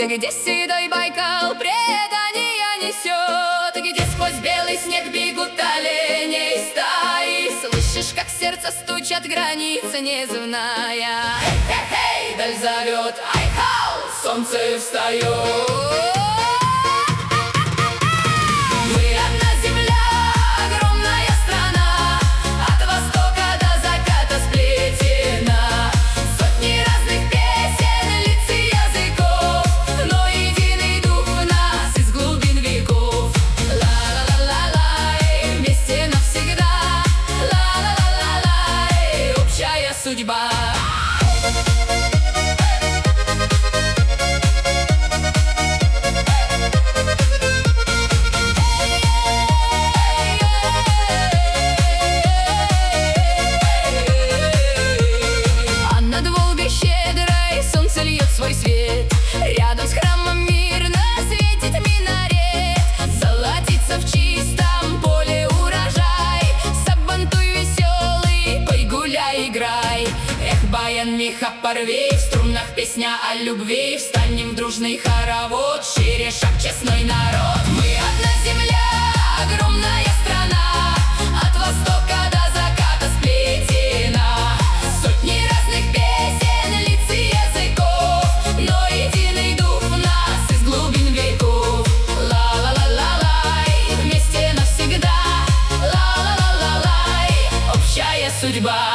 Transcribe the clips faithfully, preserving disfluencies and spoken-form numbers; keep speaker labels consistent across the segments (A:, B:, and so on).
A: где седой Байкал предания несет, где сквозь белый снег бегут оленей стаи. Слышишь, как сердце стучат, граница неземная. Эй-эй-эй, даль зовет, ай-хау, солнце встает. Судьба. А над Волгой щедрой солнце льет свой свет. Рядом с храмом мирно светит минарет. Золотится в чистом поле урожай. Сабантуй веселый, пой, гуляй, играй. Эх, баян, меха порви, в струнах песня о любви. Встанем в дружный хоровод, шире шаг, честной народ. Мы одна земля, огромная страна, от востока до заката сплетена. Сотни разных песен, лиц и языков, но единый дух в нас из глубин веков. Ла-ла-ла-ла-лай, вместе навсегда. Ла-ла-ла-ла-лай, общая судьба.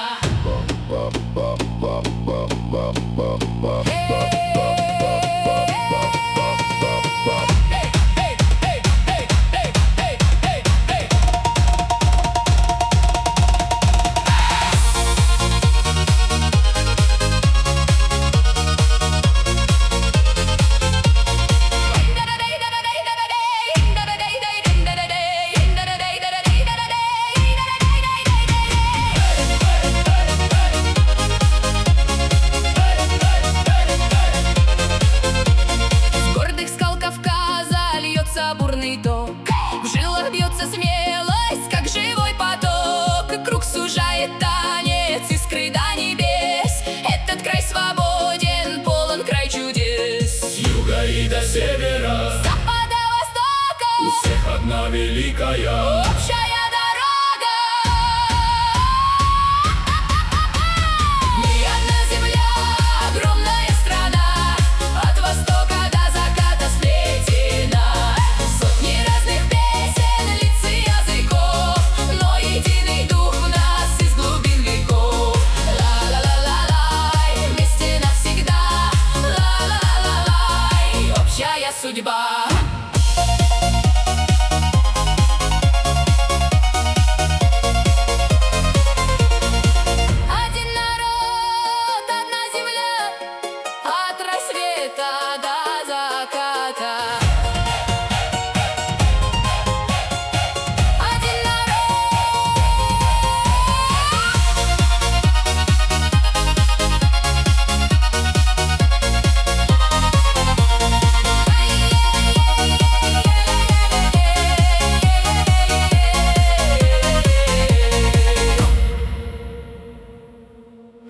A: Бурный ток, в жилах бьется смелость, как живой поток. Круг сужает танец искры до небес. Этот край свободен, полон край чудес.
B: С юга и до севера,
A: с запада, востока,
B: у всех одна великая
A: общая. Судьба.